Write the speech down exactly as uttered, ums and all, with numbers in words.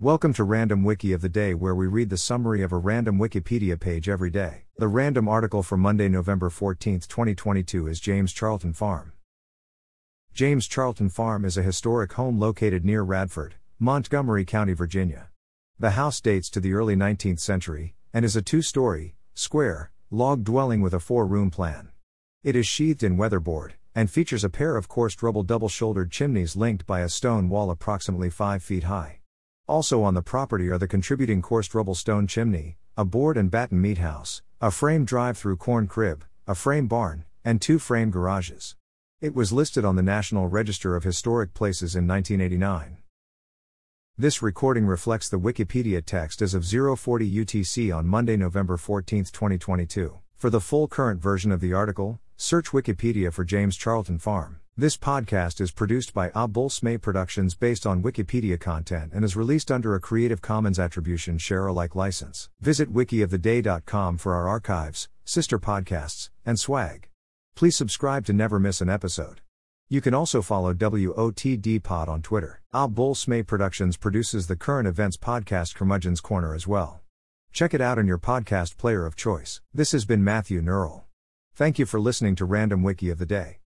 Welcome to Random Wiki of the Day, where we read the summary of a random Wikipedia page every day. The random article for Monday, November fourteenth, twenty twenty-two is James Charlton Farm. James Charlton Farm is a historic home located near Radford, Montgomery County, Virginia. The house dates to the early nineteenth century, and is a two-story, square, log dwelling with a four-room plan. It is sheathed in weatherboard, and features a pair of coursed rubble double-shouldered chimneys linked by a stone wall approximately five feet high. Also on the property are the contributing coursed rubble stone chimney, a board and batten meat house, a frame drive-through corn crib, a frame barn, and two frame garages. It was listed on the National Register of Historic Places in nineteen eighty-nine. This recording reflects the Wikipedia text as of zero forty U T C on Monday, November fourteenth, twenty twenty-two. For the full current version of the article, search Wikipedia for James Charlton Farm. This podcast is produced by Abul Smay Productions based on Wikipedia content and is released under a Creative Commons Attribution Share Alike license. Visit wiki of the day dot com for our archives, sister podcasts, and swag. Please subscribe to never miss an episode. You can also follow W O T D Pod on Twitter. Abul Smay Productions produces the current events podcast Curmudgeon's Corner as well. Check it out in your podcast player of choice. This has been Matthew Neural. Thank you for listening to Random Wiki of the Day.